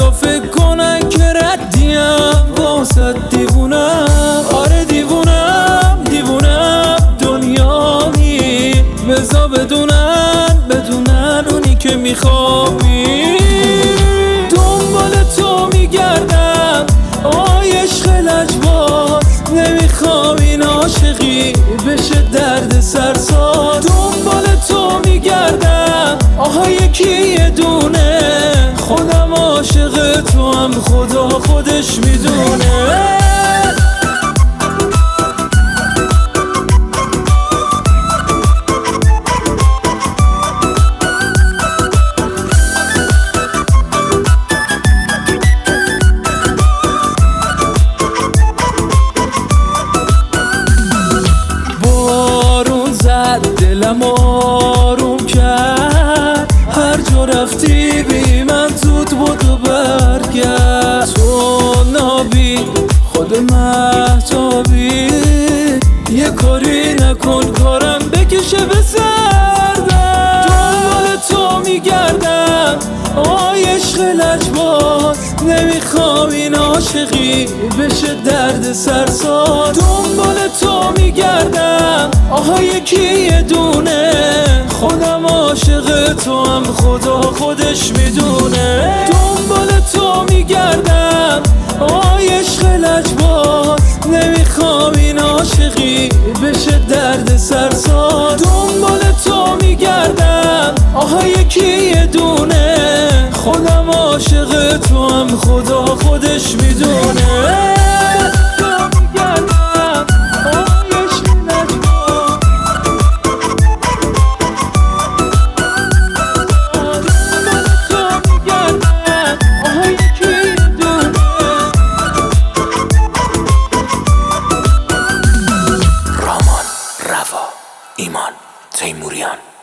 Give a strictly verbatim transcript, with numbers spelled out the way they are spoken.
فردا فکر کنن که ردیم واسه دیوونم. آره دیوونم دیوونم دنیایی، بزا بدونن بدونن اونی که میخوابی. دنبال تو میگردم آی عشق لجباز، نمیخوام این عاشقی بشه درد سرساز. دنبال تو میگردم آها یکی یه دونه، خودم عاشق تو هم خدا خودش میدونه. دلم آروم کرد، هر جا رفتی بی من زود بود و برگرد. تو نابی خود مهتابی، یه کاری نکن کارم بکشه به سردم. دنبال تو میگردم آی عشق لجباز، نمیخوام این عاشقی بشه درد سرساز. دنبال تو میگردم آها یکی یه دونه، خودم عاشق تو هم خدا خودش میدونه. دنبال تو میگردم آی عشق لجباز، نمیخوام این عاشقی بشه درد سرساز. دنبال تو میگردم آها یکی یه دونه، خودم عاشق تو هم خدا خودش میدونه. ایمان تیموریان.